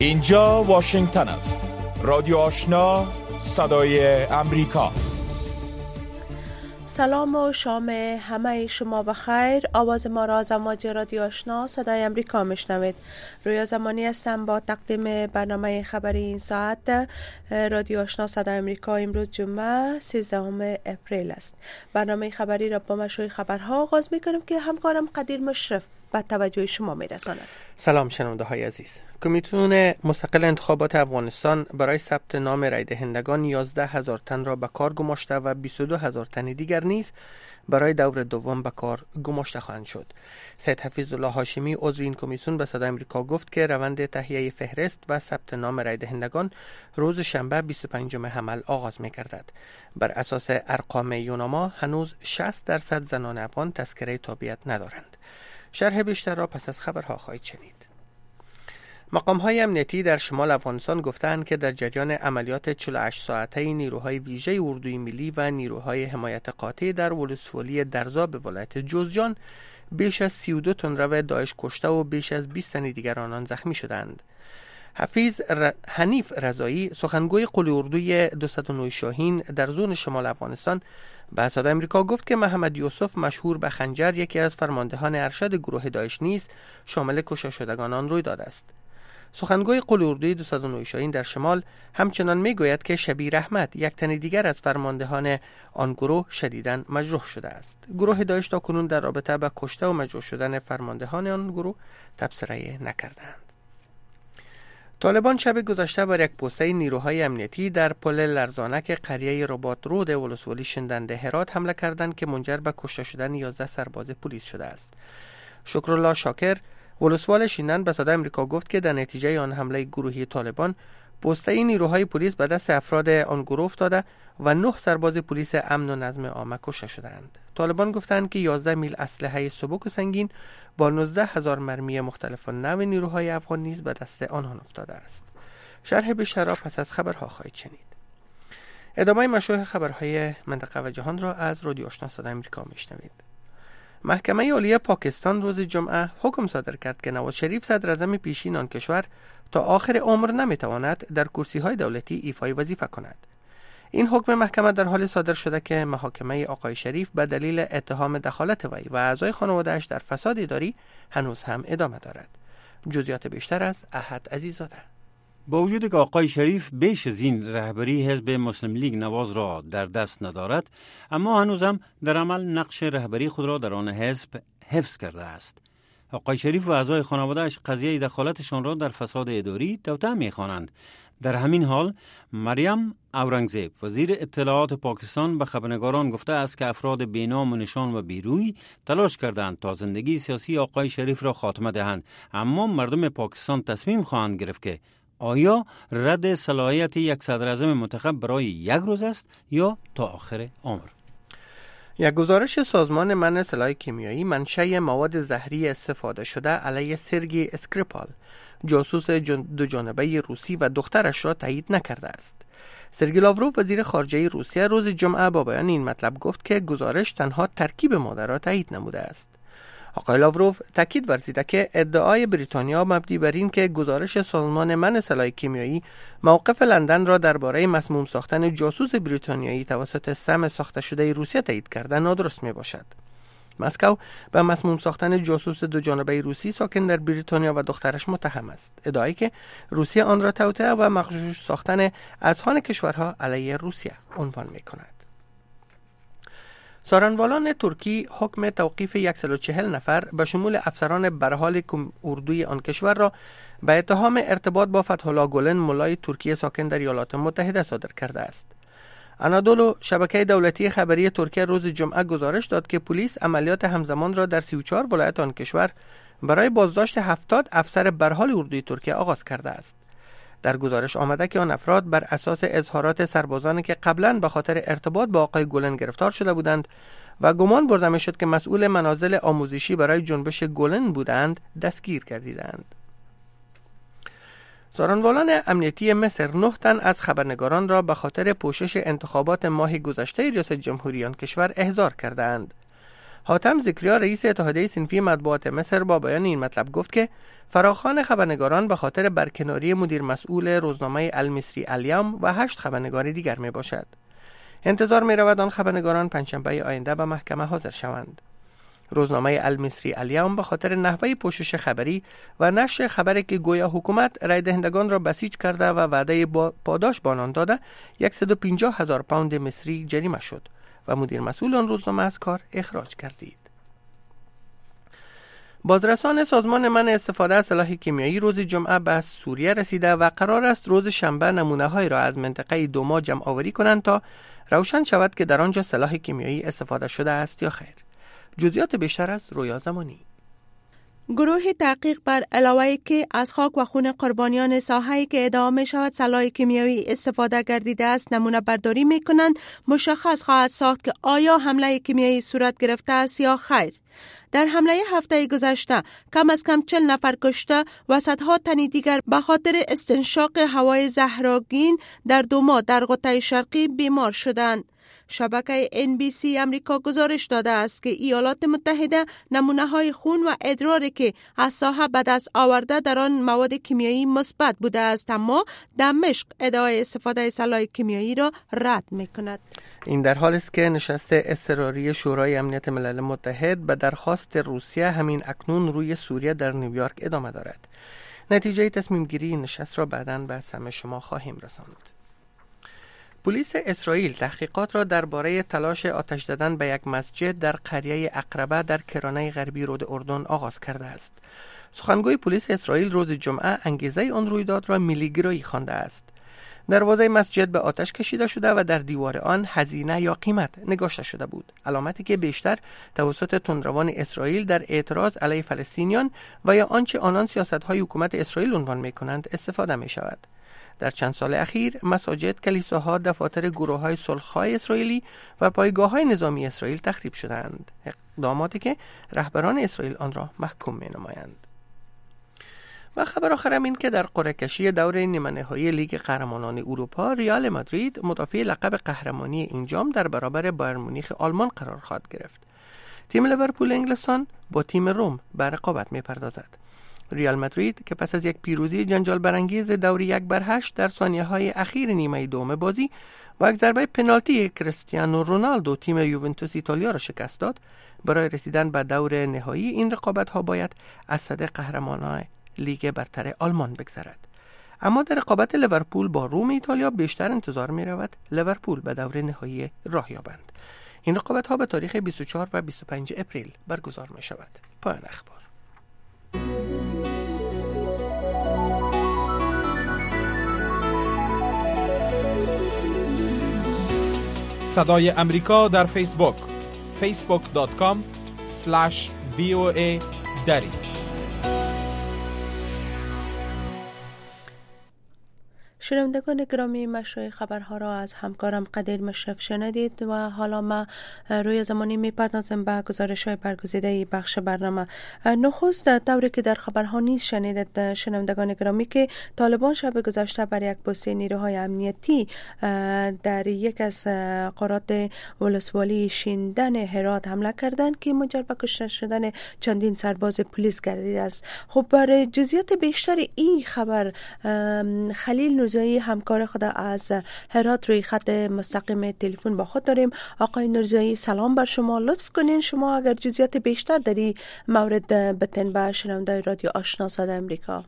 اینجا واشنگتن است. رادیو آشنا، صدای امریکا. سلام و شام همه شما بخیر. آواز ما را از امواج رادیو آشنا صدای امریکا میشنوید. رویا زمانی هستم با تقدیم برنامه خبری این ساعت. رادیو آشنا صدای امریکا امروز جمعه 13 اپریل است. برنامه خبری را با مشروع خبرها آغاز میکنم که همکارم قدیر مشرف به توجه شما میرساند. سلام شنونده های عزیز. کمیسیون مستقل انتخابات افغانستان برای ثبت نام رای دهندگان 11,000 تن را به کار گماشته و 22,000 تن دیگر نیز برای دور دوم به کار گماشته خواهند شد. سید حفیظالله هاشمی عضو این کمیسیون به صدای امریکا گفت که روند تهیه فهرست و ثبت نام رای دهندگان روز شنبه 25 حمل آغاز می‌گردد. بر اساس ارقام یوناما هنوز 60% زنان افغان تذکره تابعیت ندارند. شرح بیشتر را پس از خبرها خواهید شنید. مقام‌های امنیتی در شمال افغانستان گفتند که در جریان عملیات 48 ساعته نیروهای ویژه اردوی ملی و نیروهای حمایت قاطع در ولسوالی درزا به ولایت جوزجان بیش از 32 تن رو داعش کشته و بیش از 20 تن دیگر آنان زخمی شدند. حنیف رضایی سخنگوی قول اردوی 209 شاهین در زون شمال افغانستان به صدای امریکا گفت که محمد یوسف مشهور به خنجر یکی از فرماندهان ارشد گروه داعش نیز شامل کشته شدگان آن روی داده است. سخنگوی قول اردوی 209 شاهین در شمال همچنان میگوید که شبیر احمد یک تن دیگر از فرماندهان آن گروه شدیداً مجروح شده است. گروه داعش تا کنون در رابطه با کشته و مجروح شدن فرماندهان آن گروه تبصره نکردند. طالبان شب گذشته بر یک پوسته نیروهای امنیتی در پل لرزانک قریه رباط رود ولسوالی شندنده هرات حمله کردند که منجر به کشته شدن 11 سرباز پلیس شده است. شکرالله شاکر ولسوال شینان به صدای امریکا گفت که در نتیجه آن حمله گروهی طالبان پوسته نیروهای پلیس به دست افراد آن گروه افتاده و 9 سرباز پلیس امن و نظم عامه کشته شدند. طالبان گفتند که 11 میل اسلحه سبک و سنگین با 19,000 مرمی مختلف و نوع نیروهای افغان نیز به دست آنان افتاده است. شرح بیشتر را پس از خبرها خواهید شنید. ادامه مشروع خبرهای منطقه و جهان را از رادیو آشنا صدای امریکا میشنوید. محکمه عالی پاکستان روز جمعه حکم صادر کرد که نواز شریف صدراعظم پیشین آن کشور تا آخر عمر نمیتواند در کرسی‌های دولتی ایفای وظیفه کند. این حکم محکمه در حال صادر شده که محاکمه آقای شریف به دلیل اتهام دخالت وی و اعضای خانواده‌اش در فساد اداری هنوز هم ادامه دارد. جزئیات بیشتر از احد عزیزاده. با وجود که آقای شریف بیش از این رهبری حزب مسلم لیگ نواز را در دست ندارد، اما هنوز هم در عمل نقش رهبری خود را در آن حزب حفظ کرده است. آقای شریف و اعضای خانواده‌اش قضیه دخالتشان را در فساد اداری توطئه می‌خوانند. در همین حال مریم اورنگزیب وزیر اطلاعات پاکستان به خبرنگاران گفته است که افراد بینام و نشان و بیروی تلاش کردند تا زندگی سیاسی آقای شریف را خاتمه دهند، اما مردم پاکستان تصمیم خواهند گرفت که آیا رد صلاحیت یک صدراعظم منتخب برای یک روز است یا تا آخر عمر؟ یک گزارش سازمان منع سلاح کیمیایی منشأ مواد زهری استفاده شده علیه سرگئی اسکریپال جاسوس دو جانبه روسی و دخترش را تایید نکرده است. سرگئی لاوروف وزیر خارجه روسیه روز جمعه با بیان این مطلب گفت که گزارش تنها ترکیب ماده را تایید نموده است. آقای لاوروف تاکید ورزیده که ادعای بریتانیا مبنی بر این که گزارش سازمان منع سلاح کیمیایی موقف لندن را درباره مسموم ساختن جاسوس بریتانیایی توسط سم ساخته شده روسیه تایید کرده نادرست می باشد. مسکو به مسموم ساختن جاسوس دو جانبه روسی ساکن در بریتانیا و دخترش متهم است. ادعایی که روسیه آن را توطئه و مغشوش ساختن اذهان کشورها علیه روسیه عنوان می کند. سارنوالان ترکی حکم توقیف 140 نفر به شمول افسران برحال اردوی آن کشور را به اتهام ارتباط با فتح‌الله گولن مولای ترکی ساکن در ایالات متحده صادر کرده است. آنادولو شبکه دولتی خبری ترکیه روز جمعه گزارش داد که پلیس عملیات همزمان را در 34 ولایت آن کشور برای بازداشت 70 افسر برحال اردوی ترکیه آغاز کرده است. در گزارش آمده که آن افراد بر اساس اظهارات سربازانی که قبلا به خاطر ارتباط با آقای گولن گرفتار شده بودند و گمان برده میشد که مسئول منازل آموزشی برای جنبش گولن بودند دستگیر گردیدند. سارنوالان امنیتی مصر 9 تن از خبرنگاران را به خاطر پوشش انتخابات ماه گذشته ریاست جمهوری آن کشور احضار کردند. حاتم ذکریا رئیس اتحادیه صنفی مطبوعات مصر با بیان این مطلب گفت که فراخوان خبرنگاران به خاطر برکناری مدیر مسئول روزنامه المصری الیوم و 8 خبرنگار دیگر می باشد. انتظار می رود آن خبرنگاران پنجشنبه آینده به محکمه حاضر شوند. روزنامه المصری الیوم به خاطر نحوه پوشش خبری و نشر خبری که گویا حکومت رای دهندگان را بسیج کرده و وعده پاداش به آنان داده 150,000 پوند مصری جریمه شد و مدیر مسئول آن روزنامه از کار اخراج گردید. بازرسان سازمان منع استفاده از سلاح کیمیایی روز جمعه به سوریه رسیده و قرار است روز شنبه نمونه‌های را از منطقه دوما جمع آوری کنند تا روشن شود که در آنجا سلاح کیمیایی استفاده شده است یا خیر. جزئیات بیشتر از رویا زمانی. گروه تحقیق بر علاوه که از خاک و خون قربانیان ساحه‌ای که ادعا می شود سلاح کیمیایی استفاده گردیده است نمونه برداری می کنند، مشخص خواهد ساخت که آیا حمله کیمیایی صورت گرفته است یا خیر. در حمله هفته گذشته کم از کم 40 نفر کشته و صدها تن دیگر به خاطر استنشاق هوای زهرآگین در دوما در قطب شرقی بیمار شدند. شبکه NBC امریکا گزارش داده است که ایالات متحده نمونه‌های خون و ادراری که از ساحه به دست آورده در آن مواد کیمیایی مثبت بوده است، اما دمشق ادعای استفاده سلاح کیمیایی را رد می‌کند. این در حالی است که نشست اضطراری شورای امنیت ملل متحد به درخواست روسیه همین اکنون روی سوریه در نیویورک ادامه دارد. نتیجه تصمیم گیری این نشست را بعداً به سمع شما خواهیم رساند. پلیس اسرائیل تحقیقات را درباره تلاش آتش زدن به یک مسجد در قریه عقربه در کرانه غربی رود اردن آغاز کرده است. سخنگوی پلیس اسرائیل روز جمعه انگیزه آن رویداد را میلیگرایی خوانده است. دروازه مسجد به آتش کشیده شده و در دیوار آن هزینه یا قیمت نگاشته شده بود، علامتی که بیشتر توسط تندروان اسرائیل در اعتراض علیه فلسطینیان و یا آنچه آنان سیاست‌های حکومت اسرائیل عنوان می‌کنند استفاده می‌شود. در چند سال اخیر مساجد، کلیساها، دفاتر گروه‌های صلح‌خواه اسرائیلی و پایگاه‌های نظامی اسرائیل تخریب شدند، اقداماتی که رهبران اسرائیل آن را محکوم می‌نمایند. و خبر آخرم این که در قرعه کشی دور نیمه نهایی لیگ قهرمانان اروپا ریال مادرید مدافع لقب قهرمانی این جام در برابر بایر مونیخ آلمان قرار خواهد گرفت. تیم لیورپول انگلستان با تیم روم به رقابت می‌پردازد. ریال مادرید که پس از یک پیروزی جنجال برانگیز دور 1-8 در ثانیه‌های اخیر نیمه دوم بازی و یک ضربه پنالتی کریستیانو رونالدو تیم یوونتوس ایتالیا را شکست داد، برای رسیدن به دور نهایی این رقابت‌ها باید از صدر قهرمانان لیگ برتر آلمان بگذرد. اما در رقابت لیورپول با روم ایتالیا بیشتر انتظار می رود لیورپول به دور نهایی راه یابند. این رقابت ها به تاریخ 24 و 25 اپریل برگزار می شود. پایان اخبار. صدای امریکا در فیسبوک facebook.com/VOA دری. شنوندگان گرامی، مشروع خبرها را از همکارم قدیر مشرف شنیدید و حالا ما روی زمانی میپردازم به گزارش‌های برگزیده بخش برنامه. نخست طوری که در خبرها نیز شنیدید شنوندگان گرامی که طالبان شب گذشته بر یک پست نیروهای امنیتی در یک از قرات ولسوالی شیندن هرات حمله کردند که منجر به کشته شدن چندین سرباز پلیس گردیده است. خب برای جزئیات بیشتر این خبر خلیل نورزایی همکار خود از هرات روی خط مستقیم تلفن با خود داریم. آقای نورزایی سلام بر شما. لطف کنین شما اگر جزئیات بیشتر در این مورد بتن به شنوندگان رادیو آشنا صدای امریکا.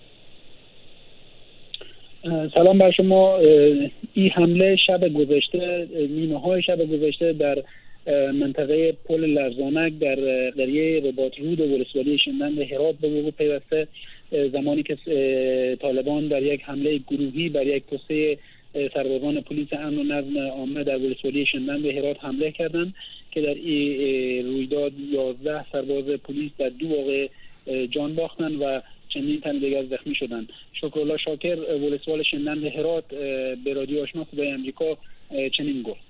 سلام بر شما. این حمله شب گذشته، نیمه های شب گذشته در منطقه پل لرزانک در قریه رباط رود و ولسوالی شیندن هرات به وقوع پیوسته، زمانی که طالبان در یک حمله گروهی بر یک پست سربازان پلیس امن و نظم عامه در ولسوالی شیندن هرات حمله کردند که در این رویداد 11 سرباز پلیس در 2 واقعه جان باختند و چندین تن دیگر زخمی شدند. شکرالله شاکر ولسوال شیندن هرات به رادیو آشنا صدای امریکا چنین گفت: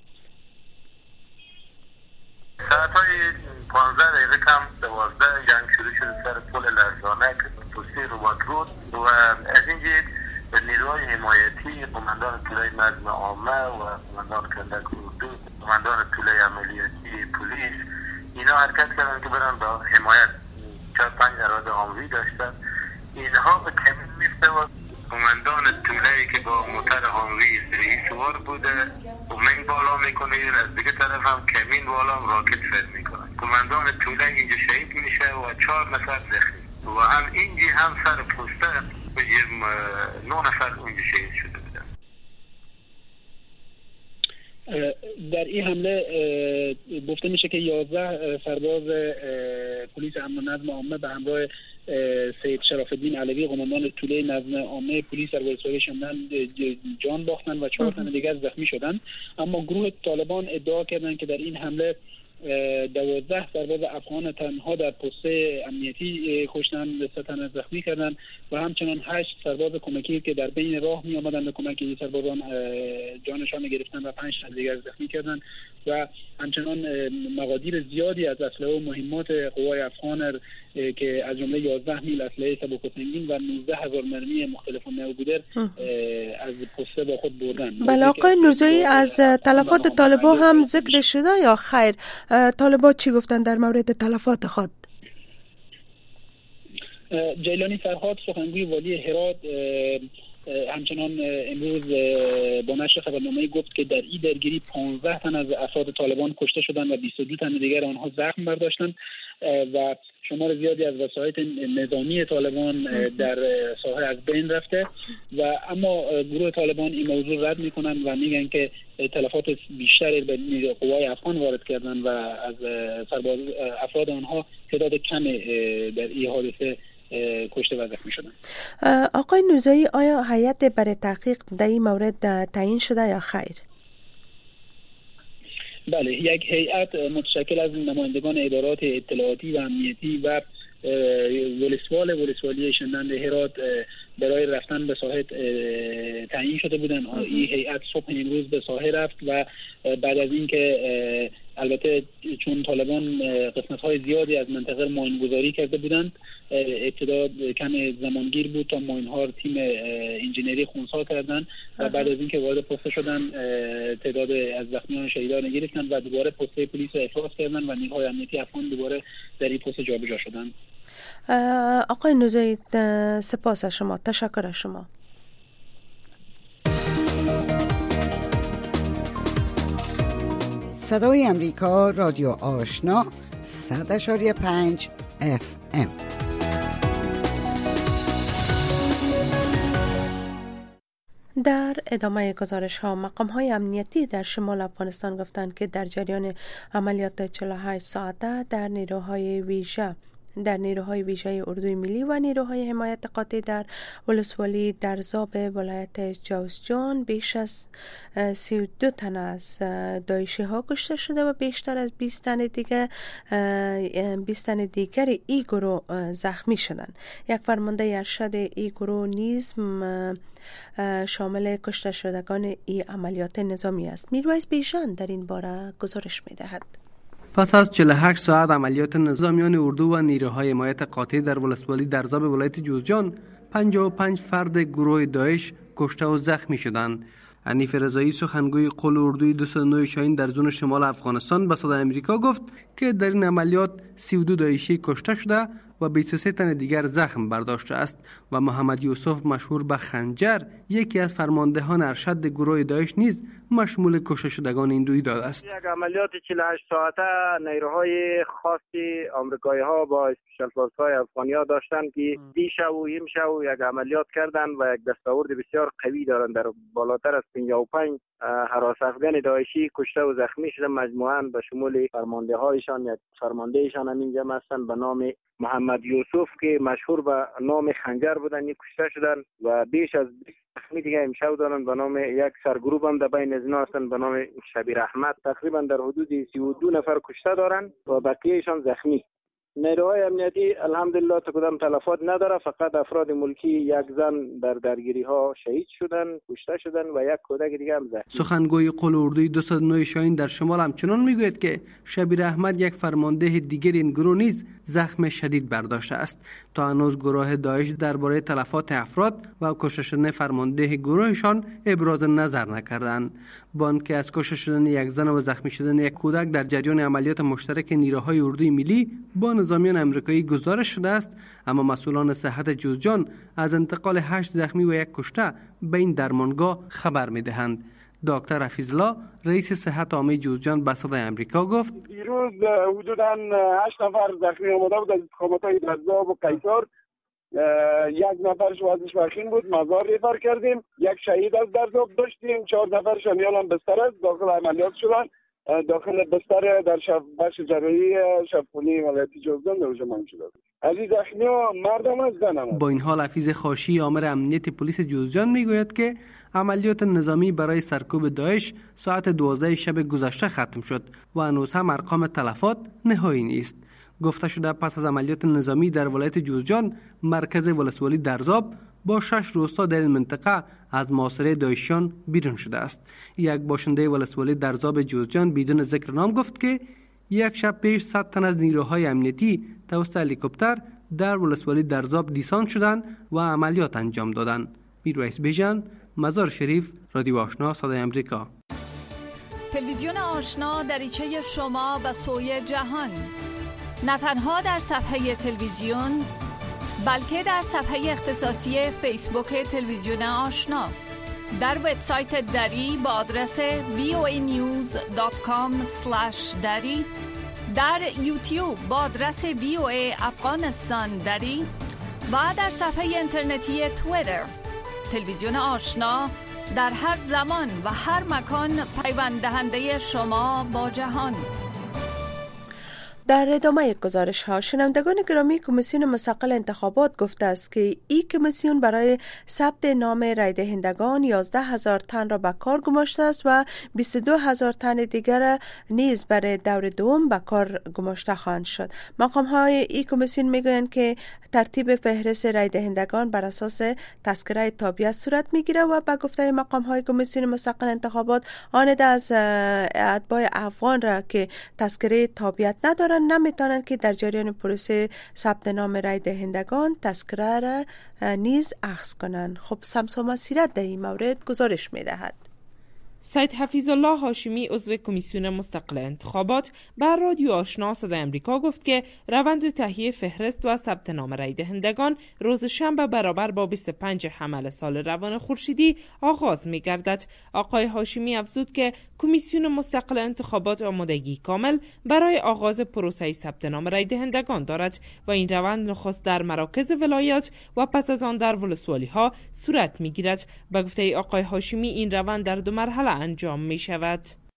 ساعتهای 15 دقیقه کم 12 جنگ شروع شده سر پل لرزانک پستی رباط رود و از این جهت نیروهای حمایتی، قماندان طولای نظم عامه و قماندان کندک اردو، قماندان طولای عملیاتی پلیس، اینا اینا حرکت کردن که برن با حمایت 4-5 اراده عاموی داشتن. اینها به کمین میفته و کماندان طوله‌ای که با موتر هانوی سری سوار بوده من بالا میکنه، از دیگه طرف هم کمین بالا راکت فرد میکنه. کماندان طوله اینجا شهید میشه و 4 نفر زخمی و هم اینجی هم سر پوسته 9 نفر اونجا شهید شده بودن. در این حمله گفته میشه که 11 سرباز پلیس امن و نظم عامه به همراه سید شرف الدین علوی قماندان توله نظم عامه پلیس در ولسوالی شمال جان باختن و 4 تن دیگر زخمی شدند. اما گروه طالبان ادعا کردند که در این حمله 12 سرباز افغان تنها در پست امنیتی کشتند، 3 تن زخمی کردند و همچنان 8 سرباز کمکی که در بین راه می آمدند به کمک این سربازان جانشان گرفتند و 5 تن دیگر زخمی کردند و همچنان مقادیر زیادی از اسلحه و مهمات قوای افغان که از جمله 11 میل اسلحه سبک و سنگین و 19000 مرمی مختلف نوع بوده از پست با خود بردند. بله آقای نوزایی، از تلفات طالبان هم ذکر شده یا خیر؟ طالبان چی گفتن در مورد تلفات خود؟ جیلانی فرهاد سخنگوی والی هرات همچنان امروز با نشر خبرنامه‌ای گفت که در این درگیری 15 تن از افراد طالبان کشته شدند و 22 تن دیگر آنها زخم برداشتند و شمار زیادی از وسایط نظامی طالبان در ساحه از بین رفته و اما گروه طالبان این موضوع رد میکنن و میگن که تلفات بیشتری به قوای افغان وارد کردن و از افراد آنها تعداد کم در این حادثه کشته و زخمی شدن. آقای نوزایی، آیا هیئت برای تحقیق در این مورد تعیین شده یا خیر؟ بله، یک هیئت متشکل از نمایندگان ادارات اطلاعاتی و امنیتی و ولسوالی شندند هرات برای رفتن به ساحه تعیین شده بودند. این هیئت صبح امروز به ساحه رفت و بعد از اینکه البته چون طالبان قسمت‌های زیادی از منطقه ماین‌گذاری کرده بودند، ابتدا کم زمانگیر بود تا ماین‌ها تیم انجینری خونسا کردند و بعد از اینکه وارد پست شدن تعداد از زخمیان شهیدان گرفتند و دوباره پست پلیس را افراز کردند و نیروهای امنیتی افغان دوباره در این پست جابجا شدند. آقای نوزایی، سپاس از شما، تشکر از شما. صدای امریکا، رادیو آشنا 100.5 FM. در ادامه گزارش ها، مقام های امنیتی در شمال افغانستان گفتند که در جریان عملیات 48 ساعته در نیروهای ویژه اردوی ملی و نیروهای حمایت قاطع در ولسوالی درزاب ولایت جوزجان بیش از 32 تن از داعشی ها کشته شده و بیشتر از 20 تن دیگر ای گروه زخمی شدند. یک فرمانده ارشد ای گروه نیز شامل کشته شدگان ای عملیات نظامی است. میرویس بیژن در این باره گزارش می‌دهد. پس از 48 ساعت عملیات نظامیان اردو و نیروهای حمایت قاطع در ولسوالی درزاب ولایت جوزجان 55 فرد گروه داعش کشته و زخمی شدند. حنیف رضایی سخنگوی قول اردوی 209 شاهین در زون شمال افغانستان به صدای امریکا گفت که در این عملیات 32 داعشی کشته شده و 23 تن دیگر زخم برداشته است و محمد یوسف مشهور به خنجر یکی از فرماندهان ارشد گروه داعش نیز مشمول کشته شدگان این رویداد است. یک عملیات 48 ساعته نیروهای خاصی آمریکایی ها با اسپیشال فورس های افغانی ها داشتن که دیشب و امشب یک عملیات کردن و یک دستاورد بسیار قوی دارند. در بالاتر از 55 هراس افغان داعشی کشته و زخمی شدن، مجموعاً به شمول فرمانده هایشان یک فرماندهشان همین جمع هستند به نام محمد یوسف که مشهور به نام خنجر بودن، یک کشته شدن و بیش از 20 زخمی دیگه امشب دارن به نام یک سرگروه هم در بین از اینا هستن به نام شبیر احمد. تقریبا در حدود 32 نفر کشته دارن و بقیهشان زخمی. نیروهای امنیتی الحمدلله تا کدام تلفات نداره، فقط افراد ملکی یک زن در درگیری ها شهید شدن، کشته شدن و یک کودک دیگه هم زخمی. سخنگوی قل اردوی 209 شاهین در شمال همچنان میگوید که شبیر احمد یک فرمانده دیگر این گروه نیز زخم شدید برداشته است. تا هنوز گروه داعش درباره تلفات افراد و کشته شدن فرمانده گروهشان ابراز نظر نکردند. با آنکه از کشته شدن یک زن و زخمی شدن یک کودک در جریان عملیات مشترک نیروهای اردوی ملی با نظامیان آمریکایی گزارش شده است، اما مسئولان صحت جوزجان از انتقال 8 زخمی و یک کشته به این درمانگاه خبر می‌دهند. دکتر حفیظالله رئیس صحت عامه جوزجان به صدای آمریکا گفت دیروز حدوداً 8 نفر زخمی آمده بود از انتخابات‌های درزاب و قیصر. یک نفرش وضعش وخیم بود، مزار ریفر کردیم. یک شهید از درزاب داشتیم، 4 نفر شمیال هم بستر است، داخل عملیات شدن. داخل بستر در بخش جراحی شبخانه ولایتی جوزجان لوژمان شده بود. از این زخمی‌ها مردم از زنم. با این حال حفیظ خاشی آمر امنیت پلیس جوزجان میگوید که عملیات نظامی برای سرکوب داعش ساعت 12 شب گذشته ختم شد و هنوز هم ارقام تلفات نهایی نیست. گفته شده پس از عملیات نظامی در ولایت جوزجان، مرکز ولسوالی درزاب با 6 روستا در این منطقه از محاصره داعشیان بیرون شده است. یک باشنده ولسوالی درزاب جوزجان بدون ذکر نام گفت که یک شب پیش 100 تن از نیروهای امنیتی توسط هلیکوپتر در ولسوالی درزاب دیسان شدند و عملیات انجام دادند. میرویس بیژن، مزار شریف، رادیو آشنا، صدای امریکا. تلویزیون آشنا دریچه شما به سوی جهان، نه تنها در صفحه تلویزیون بلکه در صفحه اختصاصی فیسبوک تلویزیون آشنا، در وبسایت دری با آدرس voanews.com/dari، در یوتیوب با آدرس VOA افغانستان دری و در صفحه اینترنتی توییتر. تلویزیون آشنا در هر زمان و هر مکان پیوند دهنده شما با جهان. در ادامه گزارش ها، شنوندگان گرامی، کمیسیون مستقل انتخابات گفته است که این کمیسیون برای ثبت نام رای دهندگان 11,000 تن را به کار گماشته است و 22,000 تن دیگر نیز برای دور دوم به کار گماشته خواهند شد. مقام های این کمیسیون میگویند که ترتیب فهرست رای دهندگان بر اساس تذکره تابعیت صورت میگیره و به گفته مقام های کمیسیون مستقل انتخابات، آن از اتباع افغان را که تذکره تابعیت ندارند نمیتونند که در جریان پروسه ثبت نام رای دهندگان تذکره را نیز اخذ کنند. خب سمسوما سیرت در این مورد گزارش میدهد. سید حفیظالله هاشمی عضو کمیسیون مستقل انتخابات بر رادیو آشنا صدای امریکا گفت که روند تهیه فهرست و ثبت نام رای دهندگان روز شنبه برابر با 25 حمل سال روان خورشیدی آغاز می گردد. آقای هاشمی افزود که کمیسیون مستقل انتخابات آمادگی کامل برای آغاز پروسه ثبت نام رای دهندگان دارد و این روند نخست در مراکز ولایات و پس از آن در ولسوالی ها صورت می گیرد. به گفته آقای هاشمی این روند در 2 مرحله انجام می شود.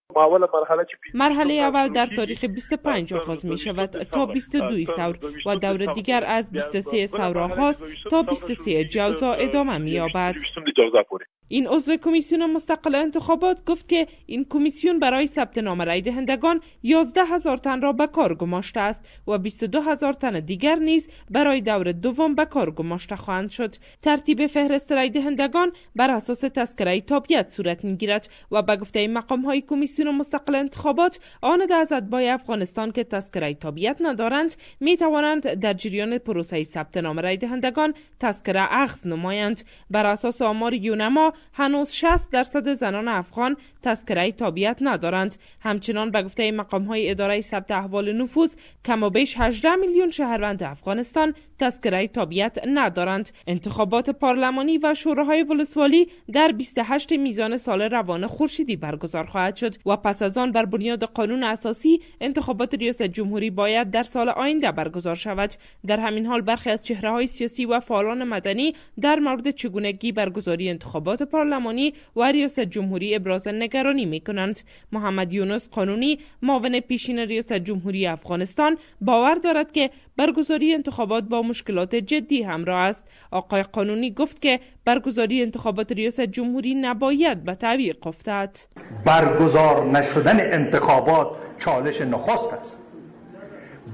مرحله اول در تاریخ 25 آغاز می شود تا 22 ثور و دور دیگر از 23 ثور آغاز تا 23 جوزا ادامه می یابد. این عضو کمیسیون مستقل انتخابات گفت که این کمیسیون برای ثبت نام رای دهندگان 11,000 تن را به کار گماشته است و 22,000 تن دیگر نیز برای دور دوم به کار گماشته خواهند شد. ترتیب فهرست رای دهندگان بر اساس تذکره تابعیت صورت میگیرد و به گفته مقام های کمیسیون مستقل انتخابات، آن از اتباع افغانستان که تذکره تابعیت ندارند می توانند در جریان پروسه ثبت نام رای دهندگان تذکره اخذ نمایند. بر اساس آمار یونما هنوز 60% زنان افغان تذکره تابعیت ندارند. همچنان به گفته مقام‌های اداره ثبت احوال نفوس، کم و بیش 18 میلیون شهروند افغانستان تذکره تابعیت ندارند. انتخابات پارلمانی و شوراهای ولسوالی در 28 میزان سال روان خورشیدی برگزار خواهد شد و پس از آن بر بنیاد قانون اساسی انتخابات ریاست جمهوری باید در سال آینده برگزار شود. در همین حال برخی از چهره‌های سیاسی و فعالان مدنی در مورد چگونگی برگزاری انتخابات پارلمانی و ریاست جمهوری ابراز نگرانی می‌کنند. محمد یونس قانونی، معاون پیشین ریاست جمهوری افغانستان، باور دارد که برگزاری انتخابات با مشکلات جدی همراه است. آقای قانونی گفت که برگزاری انتخابات ریاست جمهوری نباید به تعویق افتد. برگزار نشدن انتخابات چالش نخست است.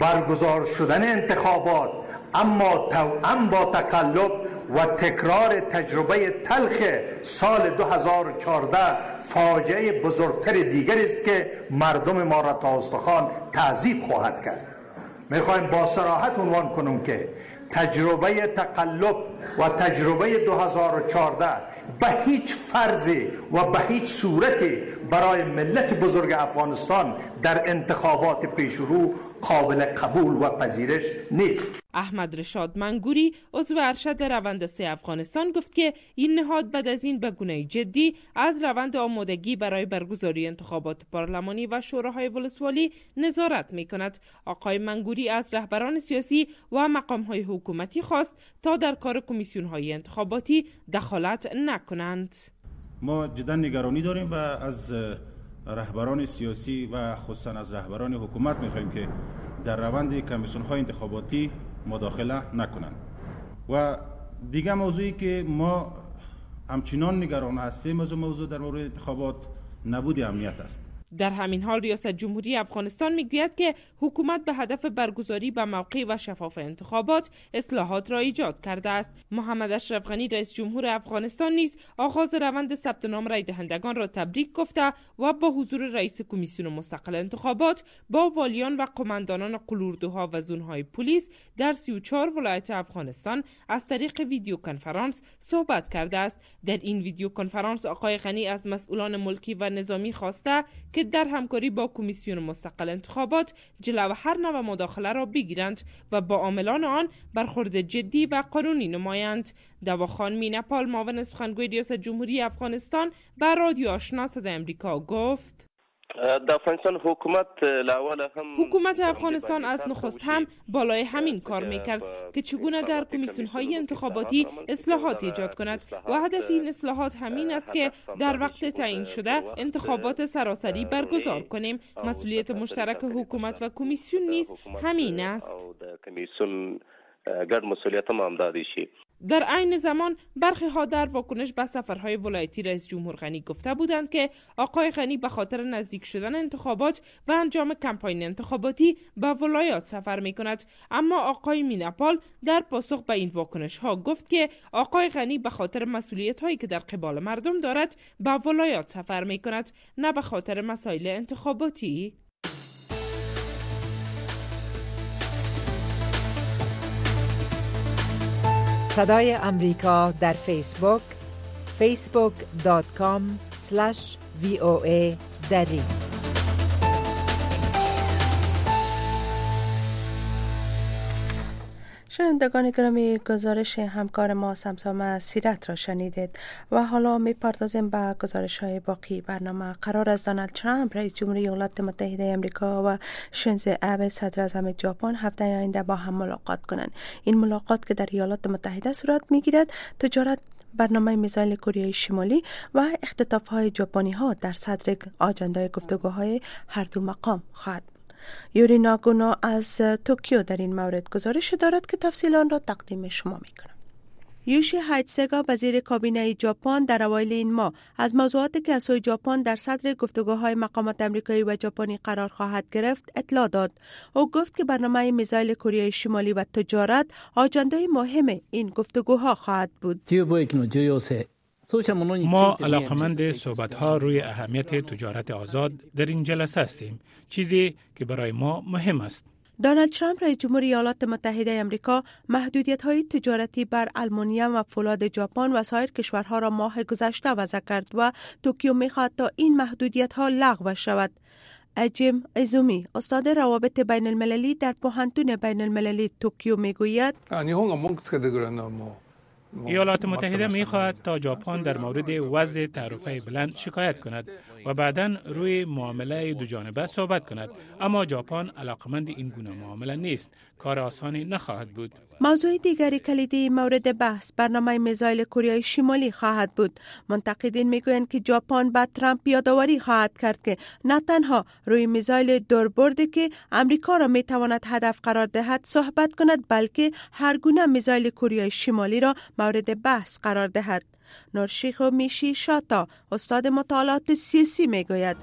برگزار شدن انتخابات اما توأم با تقلب و تکرار تجربه تلخ سال 2014 فاجعه بزرگتر دیگر است که مردم ما را تا استخوان تعذیب خواهد کرد. میخوایم با صراحت عنوان کنم که تجربه تقلب و تجربه 2014 به هیچ فرضی و به هیچ صورتی برای ملت بزرگ افغانستان در انتخابات پیشرو قابل قبول و پذیرش نیست. احمد رشاد منگوری عضو ارشد روند 3 افغانستان گفت که این نهاد بعد از این به گونه جدی از روند آمادگی برای برگزاری انتخابات پارلمانی و شوراهای ولسوالی نظارت می‌کند. آقای منگوری از رهبران سیاسی و مقام‌های حکومتی خواست تا در کار کمیسیون‌های انتخاباتی دخالت نکنند. ما جدا نگرانی داریم و از رهبران سیاسی و خصوصا از رهبران حکومت می‌خواهیم که در روند کمیسیون‌های انتخاباتی مداخله نکنند. و دیگه موضوعی که ما همچنان نگران هستیم از موضوع در مورد انتخابات نبود امنیت است. در همین حال ریاست جمهوری افغانستان میگوید که حکومت به هدف برگزاری به موقع و شفاف انتخابات اصلاحات را ایجاد کرده است. محمد اشرف غنی رئیس جمهور افغانستان نیز آغاز روند ثبت نام رای دهندگان را تبریک گفته و با حضور رئیس کمیسیون مستقل انتخابات با والیان و قماندانان قلوردوها و زونهای پلیس در 34 ولایت افغانستان از طریق ویدیو کنفرانس صحبت کرده است. در این ویدیو کنفرانس آقای غنی از مسئولان ملکی و نظامی خواسته که در همکاری با کمیسیون مستقل انتخابات جلو هر نوع مداخله را بگیرند و با عاملان آن برخورد جدی و قانونی نمایند. دواخان مینپال معاون سخنگوی ریاست جمهوری افغانستان به رادیو آشنا صدای امریکا گفت: حکومت افغانستان از نخست هم بالای همین کار میکرد که چگونه در کمیسیون‌های انتخاباتی اصلاحات ایجاد کند و هدف این اصلاحات همین است که در وقت تعیین شده انتخابات سراسری برگزار کنیم. مسئولیت مشترک حکومت و کمیسیون نیز همین است. در عین زمان برخی ها در واکنش به سفرهای ولایتی رئیس جمهور غنی گفته بودند که آقای غنی به خاطر نزدیک شدن انتخابات و انجام کمپاین انتخاباتی به ولایات سفر می کند. اما آقای مینپال در پاسخ به این واکنش ها گفت که آقای غنی به خاطر مسئولیت هایی که در قبال مردم دارد به ولایات سفر می کند، نه به خاطر مسائل انتخاباتی. صدای امریکا در فیسبوک facebook.com/VOA دری. شنوندگان گرامی، گزارش همکار ما سمسام سیرت را شنیدید و حالا می‌پردازیم به گزارش‌های باقی برنامه. قرار است دونالد ترامپ رئیس جمهوری ایالات متحده آمریکا و شینزو آبه صدر اعظم ژاپن هفته آینده با هم ملاقات کنند. این ملاقات که در ایالات متحده صورت می‌گیرد، تجارت، برنامه میزایل کره شمالی و اختطاف‌های ژاپنی‌ها در صدر آجندای گفتگوهای هر دو مقام خواهد بود. یوری ناگونو از توکیو در این مورد گزارش دارد که تفصیل آن را تقدیم شما می‌کنم. یوشی هایتسگا وزیر کابینه ژاپن در اوایل این ماه از موضوعاتی که از سوی ژاپن در صدر گفتگوهای مقامات آمریکایی و ژاپنی قرار خواهد گرفت اطلاع داد. او گفت که برنامه میزایل کره شمالی و تجارت آجنده مهم این گفتگوها خواهد بود. ما علاقمند صحبت‌ها روی اهمیت تجارت آزاد در این جلسه هستیم، چیزی که برای ما مهم است. دونالد ترامپ رئیس جمهور ایالات متحده آمریکا محدودیت‌های تجارتی بر آلومینیوم و فولاد ژاپن و سایر کشورها را ماه گذشته وضع کرد و توکیو می‌خواهد تا این محدودیت‌ها لغو شود. اجیم ایزومی استاد روابط بین المللی در پوهنتون بین المللی توکیو می‌گوید: ایالات متحده می‌خواهد تا ژاپن در مورد وضع تعرفه بلند شکایت کند و بعداً روی معامله دوجانبه صحبت کند، اما ژاپن علاقمند این گونه معامله نیست. کار آسانی نخواهد بود. موضوع دیگری کلیدی مورد بحث برنامه میزایل کره شمالی خواهد بود. منتقدین میگویند که ژاپن به ترامپ یادآوری خواهد کرد که نه تنها روی میزایل دوربردی که آمریکا را میتواند هدف قرار دهد صحبت کند، بلکه هر گونه میزایل کره شمالی را مورد بحث قرار دهد. نورشیخ میشی شاتا استاد مطالعات سیاسی میگوید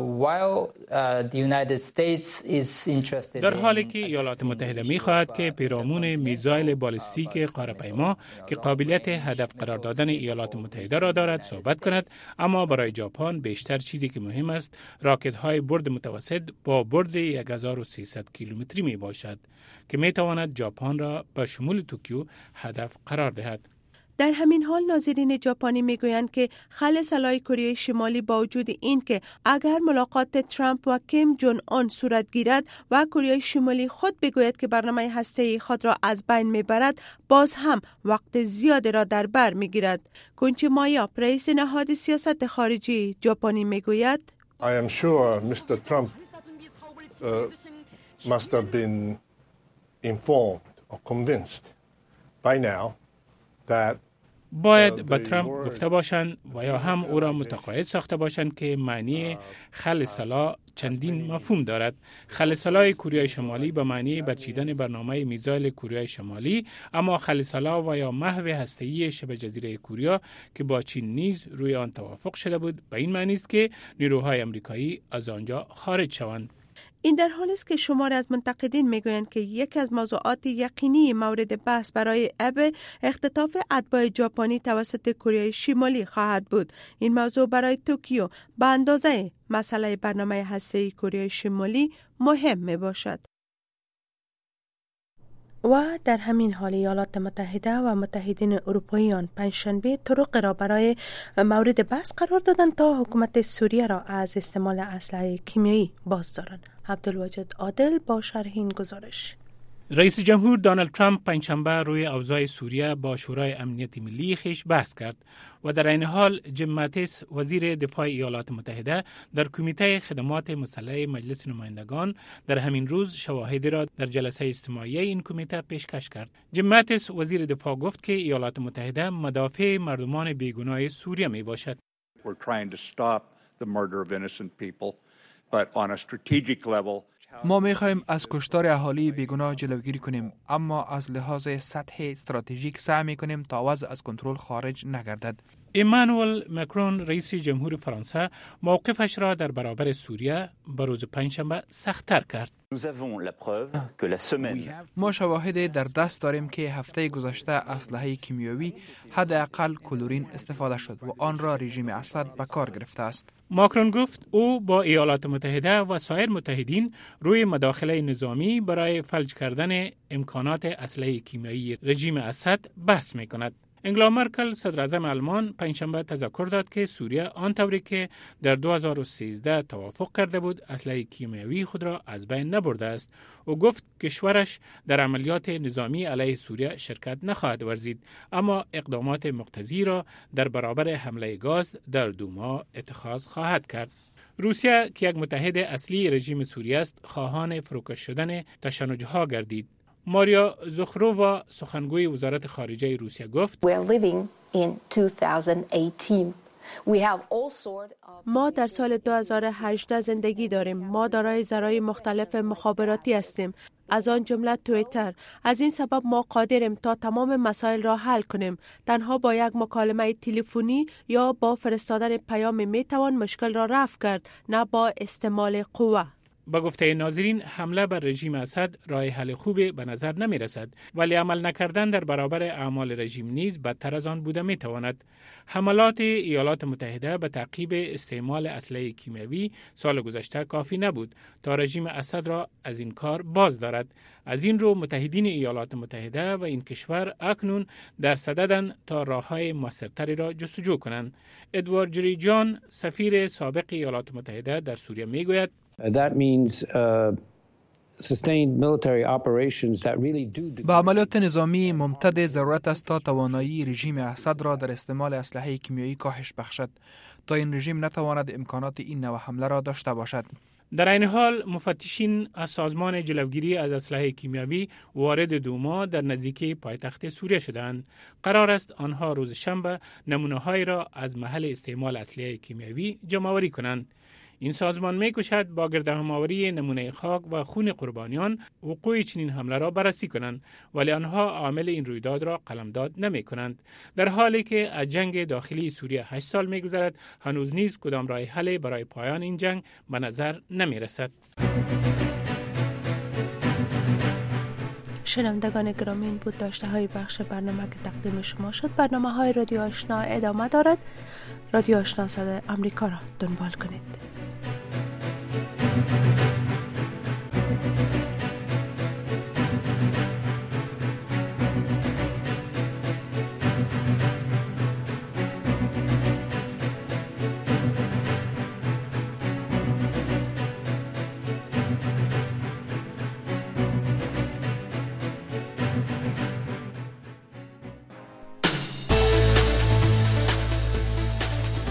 در حالی که ایالات متحده میخواهد که پیرامون میزایل بالستیک قاره‌پیما که قابلیت هدف قرار دادن ایالات متحده را دارد صحبت کند، اما برای ژاپن بیشتر چیزی که مهم است راکت های برد متوسط با برد 1300 کیلومتری می باشد که می تواند ژاپن را به شمول توکیو هدف قرار دهد. در همین حال ناظرین ژاپنی میگویند که خل سلاح کره شمالی با وجود این که اگر ملاقات ترامپ و کیم جون آن صورت گیرد و کره شمالی خود بگوید که برنامه هسته‌ای خود را از بین میبرد، باز هم وقت زیادی را در بر میگیرد. گونچی مایاپ رئیس نهاد سیاست خارجی ژاپنی میگوید I am sure Mr. Trump must have been informed or convinced by now that باید به ترامپ گفته باشند و یا هم او را متقاعد ساخته باشند که معنی خل سلاح چندین مفهوم دارد. خل سلاح کره شمالی به معنی برچیدن برنامه میزایل کره شمالی، اما خل سلاح و یا محو هسته‌ای شبه جزیره کره که با چین نیز روی آن توافق شده بود، به این معنی است که نیروهای آمریکایی از آنجا خارج شوند. این در حالی است که شماری از منتقدین میگویند که یکی از موضوعات یقینی مورد بحث برای اختطاف اتباع ژاپنی توسط کره شمالی خواهد بود. این موضوع برای توکیو به اندازه مسئله برنامه هسته‌ای کره شمالی مهم می باشد. و در همین حال ایالات متحده و متحدین اروپاییان پنجشنبه طرق را برای مورد بحث قرار دادند تا حکومت سوریه را از استعمال اسلحه کیمیایی باز دارند. عبدالواجد عادل با شرح این گزارش. رئیس جمهور دونالد ترامپ پنجشنبه روی اوضاع سوریه با شورای امنیت ملی خیش بحث کرد و در این حال جیم ماتیس وزیر دفاع ایالات متحده در کمیته خدمات مسلح مجلس نمایندگان در همین روز شواهدی را در جلسه اجتماعی این کمیته پیشکش کرد. جیم ماتیس وزیر دفاع گفت که ایالات متحده مدافع مردمان بیگناه سوریه می باشد. ما می‌خواهیم از کشتار اهالی بیگناه جلوگیری کنیم، اما از لحاظ سطح استراتژیک سعی می‌کنیم تا وضع از کنترل خارج نگردد. ایمانوئل مکرون رئیس جمهور فرانسه موقفش را در برابر سوریه به روز پنجشنبه سخت‌تر کرد. ما شواهد در دست داریم که هفته گذشته اسلحه کیمیایی حداقل کلورین استفاده شد و آن را رژیم اسد به کار گرفته است. ماکرون گفت او با ایالات متحده و سایر متحدین روی مداخله نظامی برای فلج کردن امکانات اسلحه کیمیایی رژیم اسد بحث می‌کند. انگلا مرکل صدر اعظم آلمان پنجشنبه تذکر داد که سوریه آنطوری که در 2013 توافق کرده بود اسلحه کیمیایی خود را از بین نبرده است و گفت کشورش در عملیات نظامی علیه سوریه شرکت نخواهد ورزید، اما اقدامات مقتضی را در برابر حمله گاز در 2 ماه اتخاذ خواهد کرد. روسیه که یک متحد اصلی رژیم سوریه است خواهان فروکش شدن تشنجها گردید. ماریا زخرووا سخنگوی وزارت خارجه روسیه گفت ما در سال 2018 زندگی داریم. ما دارای ذرایع مختلف مخابراتی هستیم، از آن جمله توییتر. از این سبب ما قادریم تا تمام مسائل را حل کنیم. تنها با یک مکالمه تلفنی یا با فرستادن پیام میتوان مشکل را رفع کرد، نه با استعمال قوه. با گفته ناظرین حمله بر رژیم اسد راه حل خوبی به نظر نمی رسد، ولی عمل نکردن در برابر اعمال رژیم نیز بدتر از آن بوده می تواند. حملات ایالات متحده به تعقیب استعمال اسلحه کیمیایی سال گذشته کافی نبود تا رژیم اسد را از این کار باز دارد. از این رو متحدین ایالات متحده و این کشور اکنون در صددند تا راه‌های موثرتری را جستجو کنند. ادوارد جری جان سفیر سابق ایالات متحده در سوریه می گوید با عملیات نظامی ممتد ضرورت است تا توانایی رژیم اسد را در استعمال اسلحه کیمیایی کاهش بخشد تا این رژیم نتواند امکانات این نوع حمله را داشته باشد. در این حال مفتشین از سازمان جلوگیری از اسلحه کیمیایی وارد دوما در نزدیکی پایتخت سوریه شدند. قرار است آنها روز شنبه نمونه‌هایی را از محل استعمال اسلحه کیمیایی جمع‌آوری کنند. این سازمان می‌کوشد با گردهم‌آوری نمونه خاک و خون قربانیان وقوع چنین حمله را بررسی کنند، ولی آنها عامل این رویداد را قلمداد نمی‌کنند. در حالی که از جنگ داخلی سوریه 8 سال می‌گذرد، هنوز نیز کدام راه حل برای پایان این جنگ به نظر نمی‌رسد. شنوندگان گرامی، این بود داشته های بخش برنامه که تقدیم شما شد. برنامه های رادیو آشنا ادامه دارد. رادیو آشنا صدای امریکا را دنبال کنید.